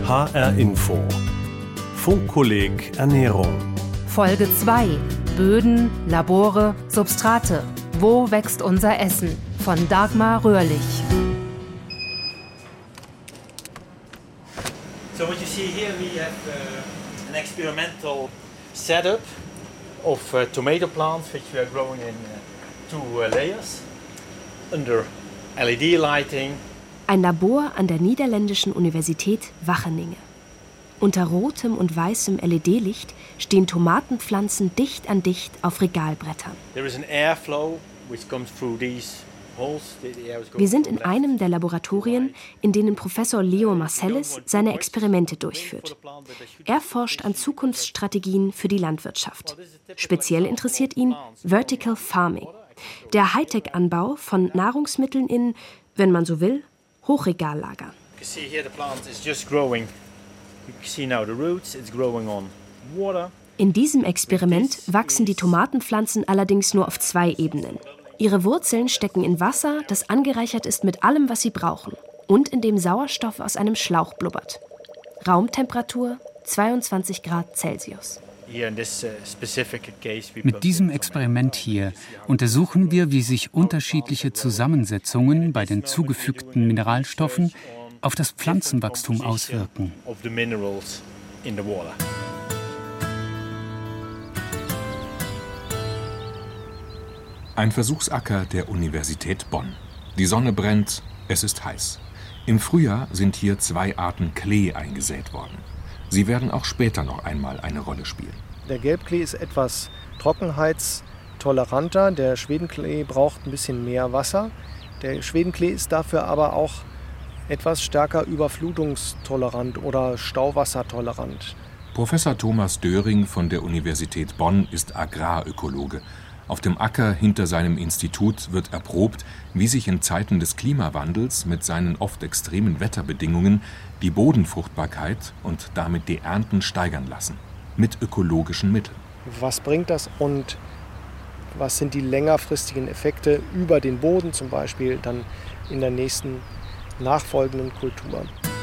HR Info. Funkkolleg Ernährung. Folge 2. Böden, Labore, Substrate. Wo wächst unser Essen? Von Dagmar Röhrlich. So what you see here, we have an experimental setup of tomato plants which we are growing in two layers under LED lighting. Ein Labor an der niederländischen Universität Wageningen. Unter rotem und weißem LED-Licht stehen Tomatenpflanzen dicht an dicht auf Regalbrettern. There is an airflow which comes through these holes. Wir sind in einem der Laboratorien, in denen Professor Leo Marcellus seine Experimente durchführt. Er forscht an Zukunftsstrategien für die Landwirtschaft. Speziell interessiert ihn Vertical Farming, der Hightech-Anbau von Nahrungsmitteln in, wenn man so will, Hochregallager. You see here the plant is just growing. You see now the roots, it's growing on water. In diesem Experiment wachsen die Tomatenpflanzen allerdings nur auf 2 Ebenen. Ihre Wurzeln stecken in Wasser, das angereichert ist mit allem, was sie brauchen, und in dem Sauerstoff aus einem Schlauch blubbert. Raumtemperatur 22 Grad Celsius. Mit diesem Experiment hier untersuchen wir, wie sich unterschiedliche Zusammensetzungen bei den zugefügten Mineralstoffen auf das Pflanzenwachstum auswirken. Ein Versuchsacker der Universität Bonn. Die Sonne brennt, es ist heiß. Im Frühjahr sind hier 2 Arten Klee eingesät worden. Sie werden auch später noch einmal eine Rolle spielen. Der Gelbklee ist etwas trockenheitstoleranter. Der Schwedenklee braucht ein bisschen mehr Wasser. Der Schwedenklee ist dafür aber auch etwas stärker überflutungstolerant oder stauwassertolerant. Professor Thomas Döring von der Universität Bonn ist Agrarökologe. Auf dem Acker hinter seinem Institut wird erprobt, wie sich in Zeiten des Klimawandels mit seinen oft extremen Wetterbedingungen die Bodenfruchtbarkeit und damit die Ernten steigern lassen. Mit ökologischen Mitteln. Was bringt das und was sind die längerfristigen Effekte über den Boden zum Beispiel dann in der nächsten nachfolgenden Kultur?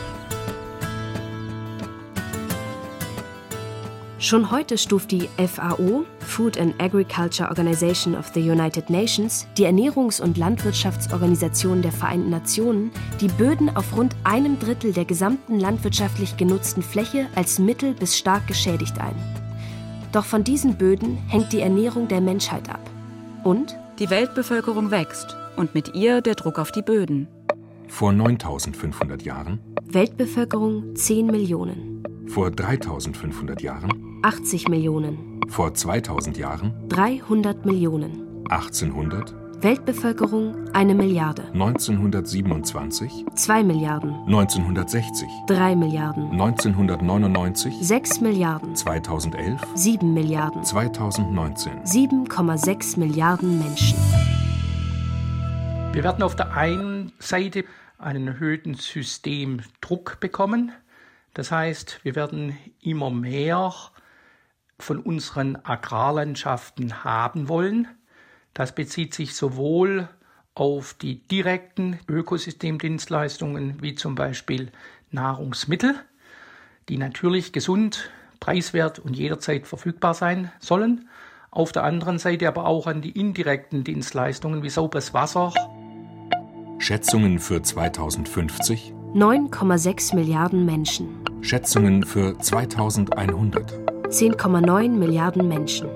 Schon heute stuft die FAO, Food and Agriculture Organization of the United Nations, die Ernährungs- und Landwirtschaftsorganisation der Vereinten Nationen, die Böden auf rund 1/3 der gesamten landwirtschaftlich genutzten Fläche als mittel- bis stark geschädigt ein. Doch von diesen Böden hängt die Ernährung der Menschheit ab. Und? Die Weltbevölkerung wächst und mit ihr der Druck auf die Böden. Vor 9500 Jahren? Weltbevölkerung 10 Millionen. Vor 3500 Jahren? 80 Millionen. Vor 2000 Jahren? 300 Millionen. 1800? Weltbevölkerung 1 Milliarde. 1927? 2 Milliarden. 1960? 3 Milliarden. 1999? 6 Milliarden. 2011? 7 Milliarden. 2019? 7,6 Milliarden Menschen. Wir werden auf der einen Seite einen erhöhten Systemdruck bekommen. Das heißt, wir werden immer mehr von unseren Agrarlandschaften haben wollen. Das bezieht sich sowohl auf die direkten Ökosystemdienstleistungen wie zum Beispiel Nahrungsmittel, die natürlich gesund, preiswert und jederzeit verfügbar sein sollen. Auf der anderen Seite aber auch an die indirekten Dienstleistungen wie sauberes Wasser. Schätzungen für 2050? 9,6 Milliarden Menschen. Schätzungen für 2100? 10,9 Milliarden Menschen.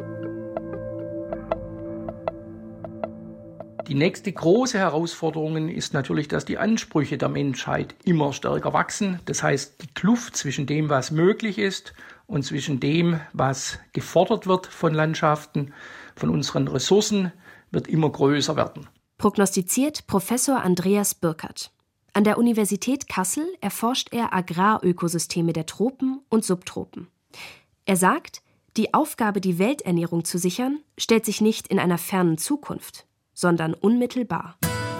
Die nächste große Herausforderung ist natürlich, dass die Ansprüche der Menschheit immer stärker wachsen. Das heißt, die Kluft zwischen dem, was möglich ist und zwischen dem, was gefordert wird von Landschaften, von unseren Ressourcen, wird immer größer werden. Prognostiziert Professor Andreas Birkert. An der Universität Kassel erforscht er Agrarökosysteme der Tropen und Subtropen. Er sagt, die Aufgabe, die Welternährung zu sichern, stellt sich nicht in einer fernen Zukunft, sondern unmittelbar.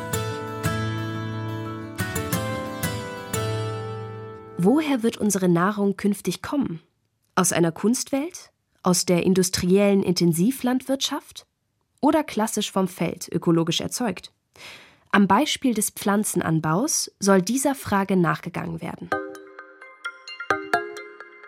Woher wird unsere Nahrung künftig kommen? Aus einer Kunstwelt? Aus der industriellen Intensivlandwirtschaft? Oder klassisch vom Feld, ökologisch erzeugt? Am Beispiel des Pflanzenanbaus soll dieser Frage nachgegangen werden.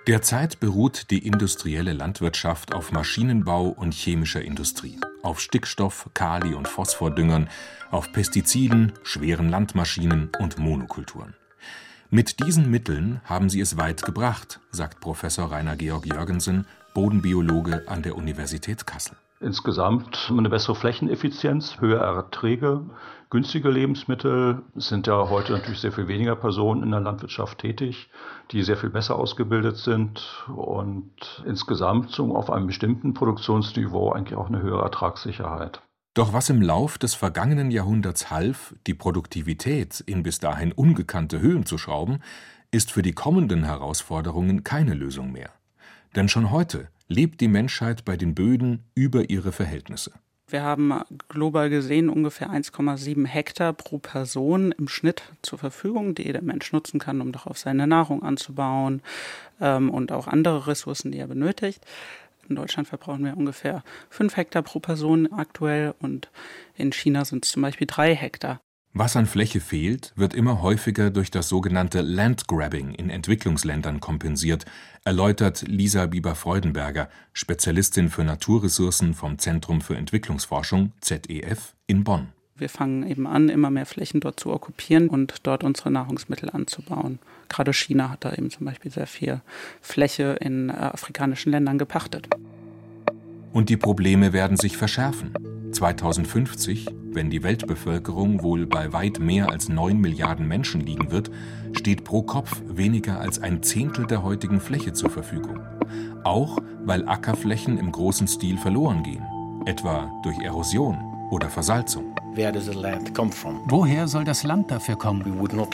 Derzeit beruht die industrielle Landwirtschaft auf Maschinenbau und chemischer Industrie, auf Stickstoff-, Kali- und Phosphordüngern, auf Pestiziden, schweren Landmaschinen und Monokulturen. Mit diesen Mitteln haben sie es weit gebracht, sagt Professor Rainer Georg Jörgensen, Bodenbiologe an der Universität Kassel. Insgesamt eine bessere Flächeneffizienz, höhere Erträge, günstige Lebensmittel. Es sind ja heute natürlich sehr viel weniger Personen in der Landwirtschaft tätig, die sehr viel besser ausgebildet sind und insgesamt auf einem bestimmten Produktionsniveau eigentlich auch eine höhere Ertragssicherheit. Doch was im Lauf des vergangenen Jahrhunderts half, die Produktivität in bis dahin ungekannte Höhen zu schrauben, ist für die kommenden Herausforderungen keine Lösung mehr. Denn schon heute lebt die Menschheit bei den Böden über ihre Verhältnisse. Wir haben global gesehen ungefähr 1,7 Hektar pro Person im Schnitt zur Verfügung, die jeder Mensch nutzen kann, um darauf seine Nahrung anzubauen und auch andere Ressourcen, die er benötigt. In Deutschland verbrauchen wir ungefähr 5 Hektar pro Person aktuell und in China sind es zum Beispiel 3 Hektar. Was an Fläche fehlt, wird immer häufiger durch das sogenannte Landgrabbing in Entwicklungsländern kompensiert, erläutert Lisa Bieber-Freudenberger, Spezialistin für Naturressourcen vom Zentrum für Entwicklungsforschung ZEF in Bonn. Wir fangen eben an, immer mehr Flächen dort zu okkupieren und dort unsere Nahrungsmittel anzubauen. Gerade China hat da eben zum Beispiel sehr viel Fläche in afrikanischen Ländern gepachtet. Und die Probleme werden sich verschärfen. 2050, wenn die Weltbevölkerung wohl bei weit mehr als 9 Milliarden Menschen liegen wird, steht pro Kopf weniger als 1/10 der heutigen Fläche zur Verfügung. Auch weil Ackerflächen im großen Stil verloren gehen, etwa durch Erosion oder Versalzung. Woher soll das Land dafür kommen?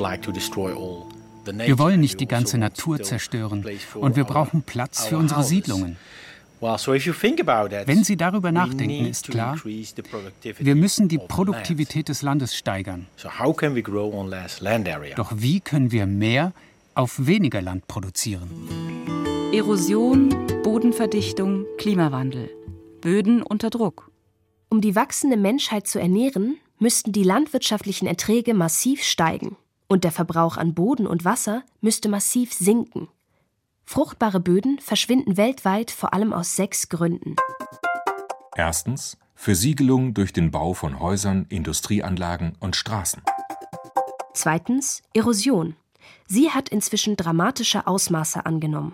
Wir wollen nicht die ganze Natur zerstören und wir brauchen Platz für unsere Siedlungen. Wenn Sie darüber nachdenken, ist klar, wir müssen die Produktivität des Landes steigern. Doch wie können wir mehr auf weniger Land produzieren? Erosion, Bodenverdichtung, Klimawandel. Böden unter Druck. Um die wachsende Menschheit zu ernähren, müssten die landwirtschaftlichen Erträge massiv steigen und der Verbrauch an Boden und Wasser müsste massiv sinken. Fruchtbare Böden verschwinden weltweit vor allem aus 6 Gründen. Erstens Versiegelung durch den Bau von Häusern, Industrieanlagen und Straßen. Zweitens Erosion. Sie hat inzwischen dramatische Ausmaße angenommen.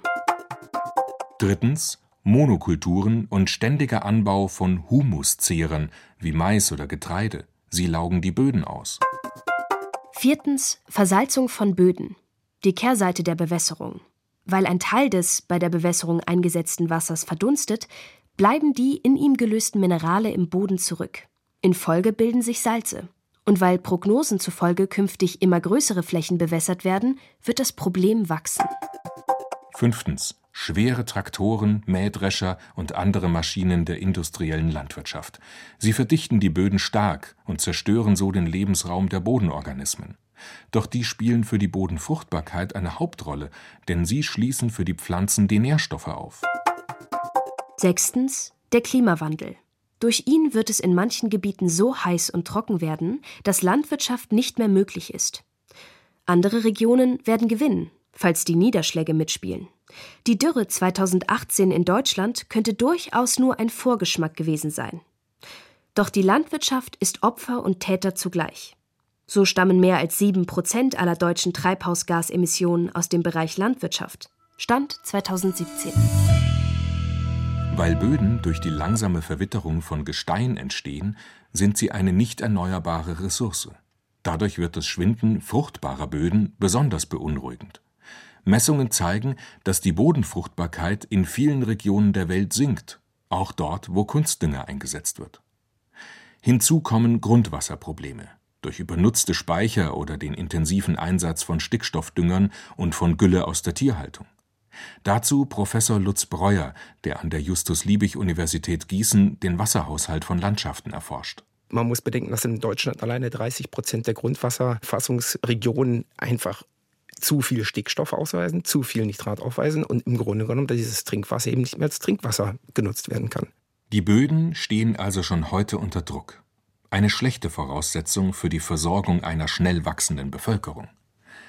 Drittens Monokulturen und ständiger Anbau von Humuszehrern wie Mais oder Getreide. Sie laugen die Böden aus. Viertens Versalzung von Böden. Die Kehrseite der Bewässerung. Weil ein Teil des bei der Bewässerung eingesetzten Wassers verdunstet, bleiben die in ihm gelösten Minerale im Boden zurück. In Folge bilden sich Salze. Und weil Prognosen zufolge künftig immer größere Flächen bewässert werden, wird das Problem wachsen. Fünftens schwere Traktoren, Mähdrescher und andere Maschinen der industriellen Landwirtschaft. Sie verdichten die Böden stark und zerstören so den Lebensraum der Bodenorganismen. Doch die spielen für die Bodenfruchtbarkeit eine Hauptrolle, denn sie schließen für die Pflanzen die Nährstoffe auf. Sechstens, der Klimawandel. Durch ihn wird es in manchen Gebieten so heiß und trocken werden, dass Landwirtschaft nicht mehr möglich ist. Andere Regionen werden gewinnen, falls die Niederschläge mitspielen. Die Dürre 2018 in Deutschland könnte durchaus nur ein Vorgeschmack gewesen sein. Doch die Landwirtschaft ist Opfer und Täter zugleich. So stammen mehr als 7% aller deutschen Treibhausgasemissionen aus dem Bereich Landwirtschaft. Stand 2017. Weil Böden durch die langsame Verwitterung von Gestein entstehen, sind sie eine nicht erneuerbare Ressource. Dadurch wird das Schwinden fruchtbarer Böden besonders beunruhigend. Messungen zeigen, dass die Bodenfruchtbarkeit in vielen Regionen der Welt sinkt, auch dort, wo Kunstdünger eingesetzt wird. Hinzu kommen Grundwasserprobleme. Durch übernutzte Speicher oder den intensiven Einsatz von Stickstoffdüngern und von Gülle aus der Tierhaltung. Dazu Professor Lutz Breuer, der an der Justus-Liebig-Universität Gießen den Wasserhaushalt von Landschaften erforscht. Man muss bedenken, dass in Deutschland alleine 30% der Grundwasserfassungsregionen einfach zu viel Stickstoff ausweisen, zu viel Nitrat aufweisen und im Grunde genommen dieses Trinkwasser eben nicht mehr als Trinkwasser genutzt werden kann. Die Böden stehen also schon heute unter Druck. Eine schlechte Voraussetzung für die Versorgung einer schnell wachsenden Bevölkerung.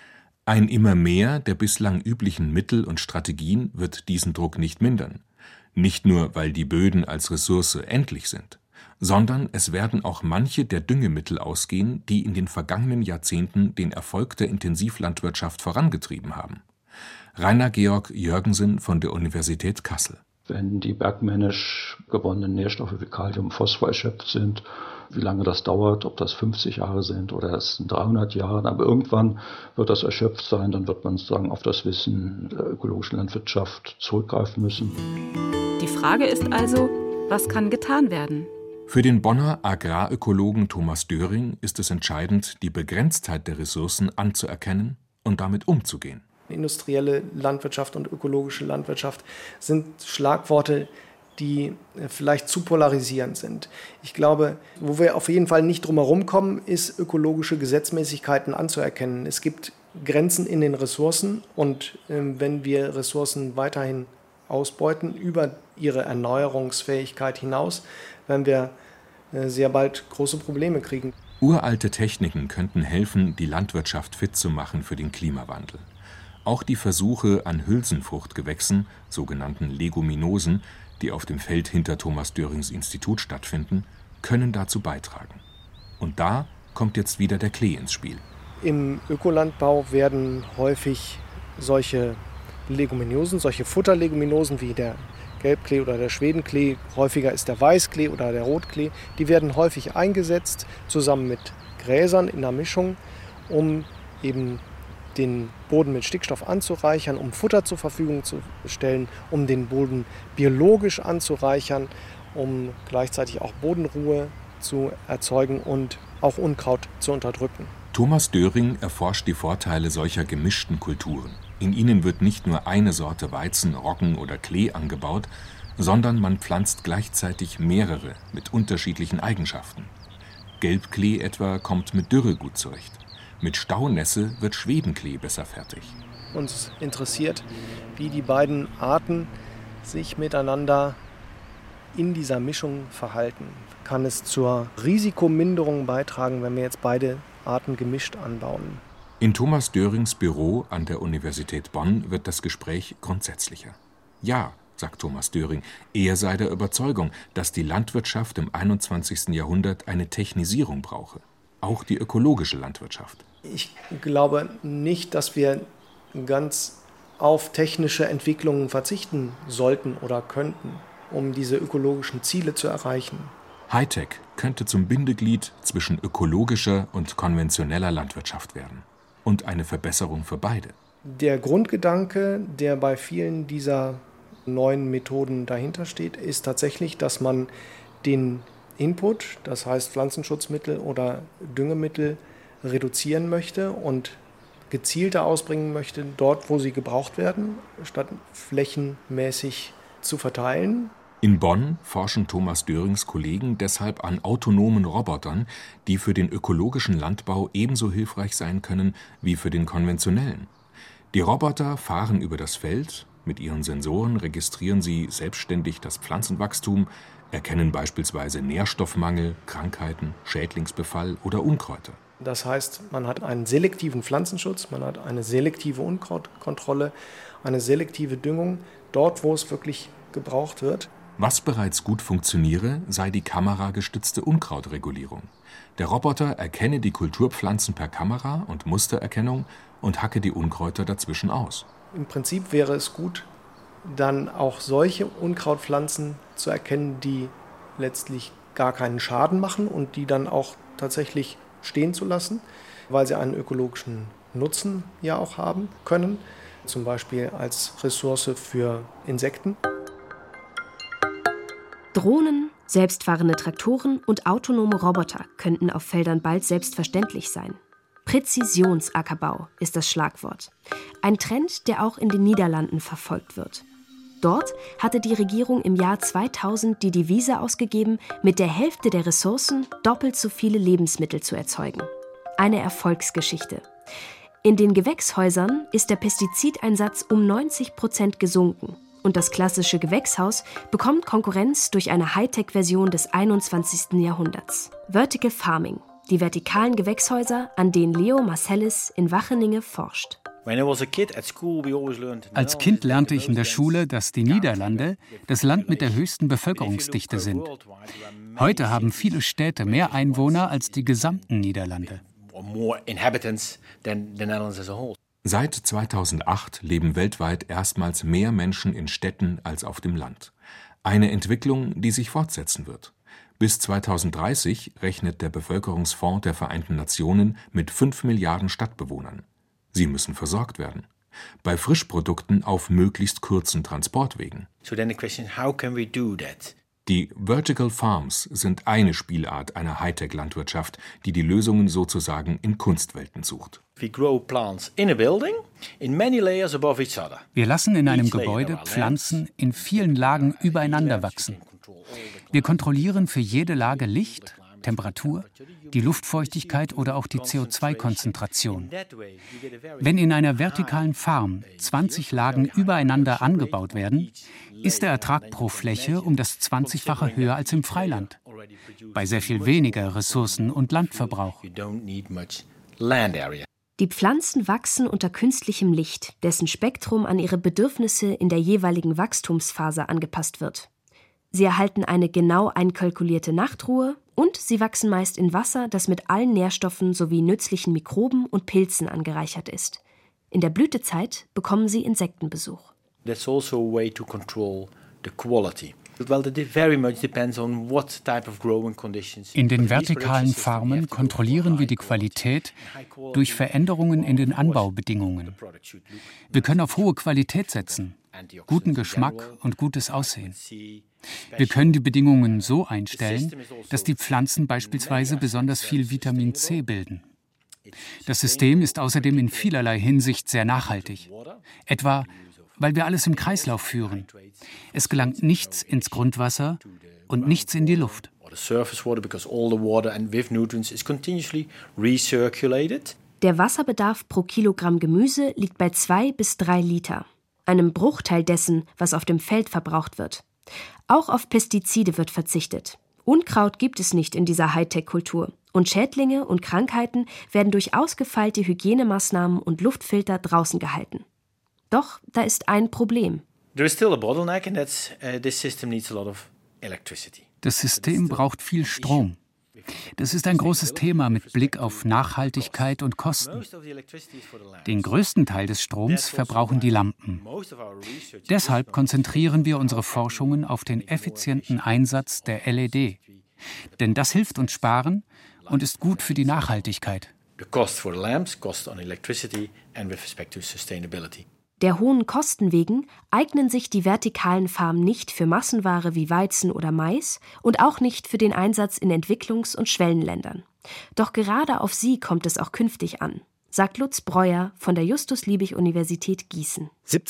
Ein immer mehr der bislang üblichen Mittel und Strategien wird diesen Druck nicht mindern. Nicht nur, weil die Böden als Ressource endlich sind, sondern es werden auch manche der Düngemittel ausgehen, die in den vergangenen Jahrzehnten den Erfolg der Intensivlandwirtschaft vorangetrieben haben. Rainer Georg Jörgensen von der Universität Kassel. Wenn die bergmännisch gewonnenen Nährstoffe wie Kalium, Phosphor erschöpft sind, wie lange das dauert, ob das 50 Jahre sind oder es sind 300 Jahre, aber irgendwann wird das erschöpft sein, dann wird man sozusagen auf das Wissen der ökologischen Landwirtschaft zurückgreifen müssen. Die Frage ist also, was kann getan werden? Für den Bonner Agrarökologen Thomas Döring ist es entscheidend, die Begrenztheit der Ressourcen anzuerkennen und damit umzugehen. Industrielle Landwirtschaft und ökologische Landwirtschaft sind Schlagworte, die vielleicht zu polarisierend sind. Ich glaube, wo wir auf jeden Fall nicht drum herum kommen, ist ökologische Gesetzmäßigkeiten anzuerkennen. Es gibt Grenzen in den Ressourcen und wenn wir Ressourcen weiterhin ausbeuten über ihre Erneuerungsfähigkeit hinaus, werden wir sehr bald große Probleme kriegen. Uralte Techniken könnten helfen, die Landwirtschaft fit zu machen für den Klimawandel. Auch die Versuche an Hülsenfruchtgewächsen, sogenannten Leguminosen, die auf dem Feld hinter Thomas Dörings Institut stattfinden, können dazu beitragen. Und da kommt jetzt wieder der Klee ins Spiel. Im Ökolandbau werden häufig solche Leguminosen, solche Futterleguminosen wie der Gelbklee oder der Schwedenklee, häufiger ist der Weißklee oder der Rotklee, die werden häufig eingesetzt, zusammen mit Gräsern in der Mischung, um eben den Boden mit Stickstoff anzureichern, um Futter zur Verfügung zu stellen, um den Boden biologisch anzureichern, um gleichzeitig auch Bodenruhe zu erzeugen und auch Unkraut zu unterdrücken. Thomas Döring erforscht die Vorteile solcher gemischten Kulturen. In ihnen wird nicht nur eine Sorte Weizen, Roggen oder Klee angebaut, sondern man pflanzt gleichzeitig mehrere mit unterschiedlichen Eigenschaften. Gelbklee etwa kommt mit Dürre gut zurecht. Mit Staunässe wird Schwedenklee besser fertig. Uns interessiert, wie die beiden Arten sich miteinander in dieser Mischung verhalten. Kann es zur Risikominderung beitragen, wenn wir jetzt beide Arten gemischt anbauen? In Thomas Dörings Büro an der Universität Bonn wird das Gespräch grundsätzlicher. Ja, sagt Thomas Döring, er sei der Überzeugung, dass die Landwirtschaft im 21. Jahrhundert eine Technisierung brauche. Auch die ökologische Landwirtschaft. Ich glaube nicht, dass wir ganz auf technische Entwicklungen verzichten sollten oder könnten, um diese ökologischen Ziele zu erreichen. Hightech könnte zum Bindeglied zwischen ökologischer und konventioneller Landwirtschaft werden. Und eine Verbesserung für beide. Der Grundgedanke, der bei vielen dieser neuen Methoden dahinter steht, ist tatsächlich, dass man den Input, das heißt Pflanzenschutzmittel oder Düngemittel, reduzieren möchte und gezielter ausbringen möchte, dort wo sie gebraucht werden, statt flächenmäßig zu verteilen. In Bonn forschen Thomas Dörings Kollegen deshalb an autonomen Robotern, die für den ökologischen Landbau ebenso hilfreich sein können wie für den konventionellen. Die Roboter fahren über das Feld, mit ihren Sensoren registrieren sie selbstständig das Pflanzenwachstum, erkennen beispielsweise Nährstoffmangel, Krankheiten, Schädlingsbefall oder Unkräuter. Das heißt, man hat einen selektiven Pflanzenschutz, man hat eine selektive Unkrautkontrolle, eine selektive Düngung, dort wo es wirklich gebraucht wird. Was bereits gut funktioniere, sei die kameragestützte Unkrautregulierung. Der Roboter erkenne die Kulturpflanzen per Kamera und Mustererkennung und hacke die Unkräuter dazwischen aus. Im Prinzip wäre es gut, dann auch solche Unkrautpflanzen zu erkennen, die letztlich gar keinen Schaden machen und die dann auch tatsächlich stehen zu lassen, weil sie einen ökologischen Nutzen ja auch haben können, zum Beispiel als Ressource für Insekten. Drohnen, selbstfahrende Traktoren und autonome Roboter könnten auf Feldern bald selbstverständlich sein. Präzisionsackerbau ist das Schlagwort. Ein Trend, der auch in den Niederlanden verfolgt wird. Dort hatte die Regierung im Jahr 2000 die Devise ausgegeben, mit der Hälfte der Ressourcen doppelt so viele Lebensmittel zu erzeugen. Eine Erfolgsgeschichte. In den Gewächshäusern ist der Pestizideinsatz um 90% gesunken. Und das klassische Gewächshaus bekommt Konkurrenz durch eine Hightech-Version des 21. Jahrhunderts. Vertical Farming, die vertikalen Gewächshäuser, an denen Leo Marcellis in Wacheninge forscht. Als Kind lernte ich in der Schule, dass die Niederlande das Land mit der höchsten Bevölkerungsdichte sind. Heute haben viele Städte mehr Einwohner als die gesamten Niederlande. Seit 2008 leben weltweit erstmals mehr Menschen in Städten als auf dem Land. Eine Entwicklung, die sich fortsetzen wird. Bis 2030 rechnet der Bevölkerungsfonds der Vereinten Nationen mit 5 Milliarden Stadtbewohnern. Sie müssen versorgt werden. Bei Frischprodukten auf möglichst kurzen Transportwegen. Die Vertical Farms sind eine Spielart einer Hightech-Landwirtschaft, die die Lösungen sozusagen in Kunstwelten sucht. Wir lassen in einem Gebäude Pflanzen in vielen Lagen übereinander wachsen. Wir kontrollieren für jede Lage Licht, Temperatur, die Luftfeuchtigkeit oder auch die CO2-Konzentration. Wenn in einer vertikalen Farm 20 Lagen übereinander angebaut werden, ist der Ertrag pro Fläche um das 20-fache höher als im Freiland. Bei sehr viel weniger Ressourcen und Landverbrauch. Die Pflanzen wachsen unter künstlichem Licht, dessen Spektrum an ihre Bedürfnisse in der jeweiligen Wachstumsphase angepasst wird. Sie erhalten eine genau einkalkulierte Nachtruhe und sie wachsen meist in Wasser, das mit allen Nährstoffen sowie nützlichen Mikroben und Pilzen angereichert ist. In der Blütezeit bekommen sie Insektenbesuch. That's also a way to control the quality. In den vertikalen Farmen kontrollieren wir die Qualität durch Veränderungen in den Anbaubedingungen. Wir können auf hohe Qualität setzen, guten Geschmack und gutes Aussehen. Wir können die Bedingungen so einstellen, dass die Pflanzen beispielsweise besonders viel Vitamin C bilden. Das System ist außerdem in vielerlei Hinsicht sehr nachhaltig. Etwa, weil wir alles im Kreislauf führen. Es gelangt nichts ins Grundwasser und nichts in die Luft. Der Wasserbedarf pro Kilogramm Gemüse liegt bei 2 bis 3 Liter, einem Bruchteil dessen, was auf dem Feld verbraucht wird. Auch auf Pestizide wird verzichtet. Unkraut gibt es nicht in dieser Hightech-Kultur. Und Schädlinge und Krankheiten werden durch ausgefeilte Hygienemaßnahmen und Luftfilter draußen gehalten. Doch da ist ein Problem. Das System braucht viel Strom. Das ist ein großes Thema mit Blick auf Nachhaltigkeit und Kosten. Den größten Teil des Stroms verbrauchen die Lampen. Deshalb konzentrieren wir unsere Forschungen auf den effizienten Einsatz der LED. Denn das hilft uns sparen und ist gut für die Nachhaltigkeit. Der hohen Kosten wegen eignen sich die vertikalen Farmen nicht für Massenware wie Weizen oder Mais und auch nicht für den Einsatz in Entwicklungs- und Schwellenländern. Doch gerade auf sie kommt es auch künftig an, sagt Lutz Breuer von der Justus-Liebig-Universität Gießen.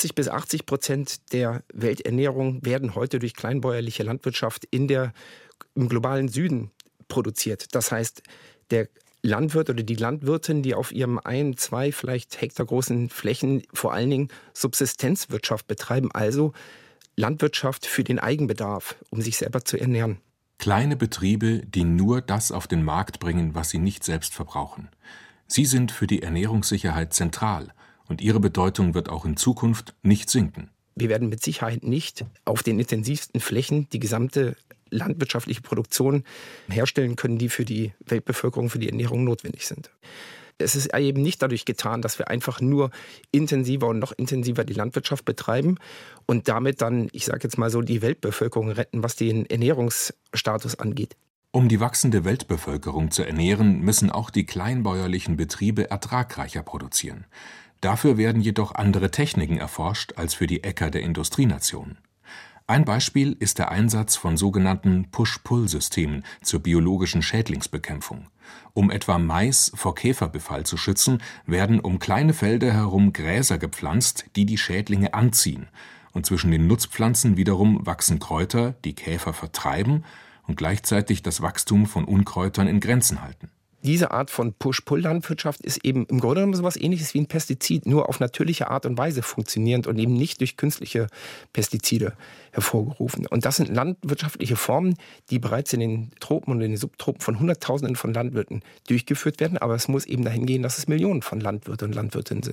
70-80% der Welternährung werden heute durch kleinbäuerliche Landwirtschaft im globalen Süden produziert. Das heißt, der Landwirt oder die Landwirtin, die auf ihrem 1, 2, vielleicht Hektar großen Flächen vor allen Dingen Subsistenzwirtschaft betreiben, also Landwirtschaft für den Eigenbedarf, um sich selber zu ernähren. Kleine Betriebe, die nur das auf den Markt bringen, was sie nicht selbst verbrauchen. Sie sind für die Ernährungssicherheit zentral und ihre Bedeutung wird auch in Zukunft nicht sinken. Wir werden mit Sicherheit nicht auf den intensivsten Flächen die gesamte landwirtschaftliche Produktion herstellen können, die für die Weltbevölkerung, für die Ernährung notwendig sind. Es ist eben nicht dadurch getan, dass wir einfach nur intensiver und noch intensiver die Landwirtschaft betreiben und damit dann, ich sage jetzt mal so, die Weltbevölkerung retten, was den Ernährungsstatus angeht. Um die wachsende Weltbevölkerung zu ernähren, müssen auch die kleinbäuerlichen Betriebe ertragreicher produzieren. Dafür werden jedoch andere Techniken erforscht als für die Äcker der Industrienationen. Ein Beispiel ist der Einsatz von sogenannten Push-Pull-Systemen zur biologischen Schädlingsbekämpfung. Um etwa Mais vor Käferbefall zu schützen, werden um kleine Felder herum Gräser gepflanzt, die die Schädlinge anziehen. Und zwischen den Nutzpflanzen wiederum wachsen Kräuter, die Käfer vertreiben und gleichzeitig das Wachstum von Unkräutern in Grenzen halten. Diese Art von Push-Pull-Landwirtschaft ist eben im Grunde genommen so etwas Ähnliches wie ein Pestizid, nur auf natürliche Art und Weise funktionierend und eben nicht durch künstliche Pestizide hervorgerufen. Und das sind landwirtschaftliche Formen, die bereits in den Tropen und in den Subtropen von Hunderttausenden von Landwirten durchgeführt werden. Aber es muss eben dahin gehen, dass es Millionen von Landwirte und Landwirtinnen sind.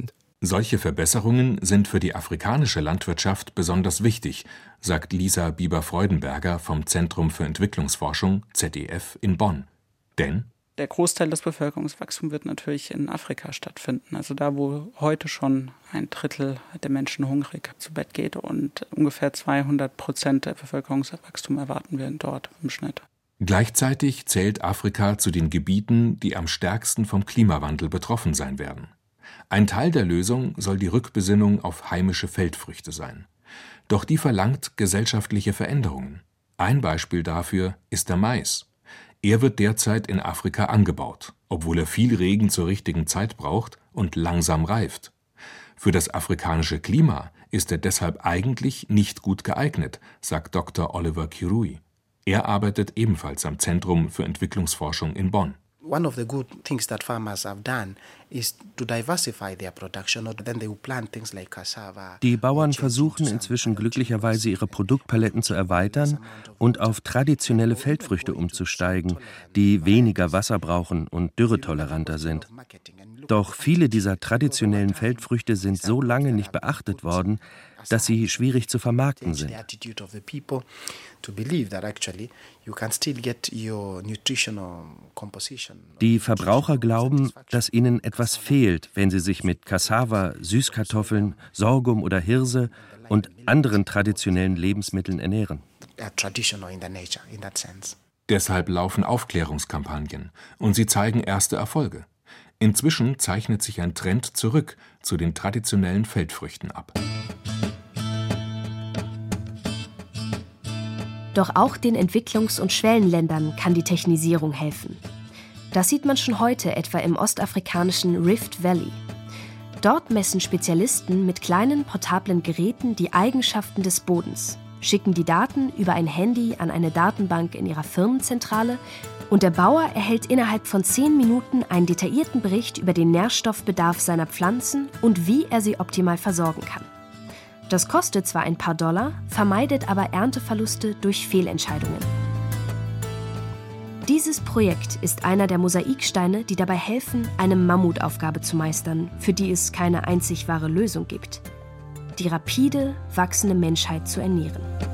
Solche Verbesserungen sind für die afrikanische Landwirtschaft besonders wichtig, sagt Lisa Bieber-Freudenberger vom Zentrum für Entwicklungsforschung ZEF in Bonn. Denn der Großteil des Bevölkerungswachstums wird natürlich in Afrika stattfinden. Also da, wo heute schon 1/3 der Menschen hungrig zu Bett geht und ungefähr 200% der Bevölkerungswachstum erwarten wir dort im Schnitt. Gleichzeitig zählt Afrika zu den Gebieten, die am stärksten vom Klimawandel betroffen sein werden. Ein Teil der Lösung soll die Rückbesinnung auf heimische Feldfrüchte sein. Doch die verlangt gesellschaftliche Veränderungen. Ein Beispiel dafür ist der Mais. Er wird derzeit in Afrika angebaut, obwohl er viel Regen zur richtigen Zeit braucht und langsam reift. Für das afrikanische Klima ist er deshalb eigentlich nicht gut geeignet, sagt Dr. Oliver Kirui. Er arbeitet ebenfalls am Zentrum für Entwicklungsforschung in Bonn. One of the good things that farmers have done is to diversify their production, or then they will plant things like cassava. Die Bauern versuchen inzwischen glücklicherweise ihre Produktpaletten zu erweitern und auf traditionelle Feldfrüchte umzusteigen, die weniger Wasser brauchen und dürretoleranter sind. Doch viele dieser traditionellen Feldfrüchte sind so lange nicht beachtet worden, dass sie schwierig zu vermarkten sind. Die Verbraucher glauben, dass ihnen etwas fehlt, wenn sie sich mit Cassava, Süßkartoffeln, Sorghum oder Hirse und anderen traditionellen Lebensmitteln ernähren. Deshalb laufen Aufklärungskampagnen und sie zeigen erste Erfolge. Inzwischen zeichnet sich ein Trend zurück zu den traditionellen Feldfrüchten ab. Doch auch den Entwicklungs- und Schwellenländern kann die Technisierung helfen. Das sieht man schon heute etwa im ostafrikanischen Rift Valley. Dort messen Spezialisten mit kleinen portablen Geräten die Eigenschaften des Bodens, schicken die Daten über ein Handy an eine Datenbank in ihrer Firmenzentrale und der Bauer erhält innerhalb von 10 Minuten einen detaillierten Bericht über den Nährstoffbedarf seiner Pflanzen und wie er sie optimal versorgen kann. Das kostet zwar ein paar $, vermeidet aber Ernteverluste durch Fehlentscheidungen. Dieses Projekt ist einer der Mosaiksteine, die dabei helfen, eine Mammutaufgabe zu meistern, für die es keine einzig wahre Lösung gibt: die rapide wachsende Menschheit zu ernähren.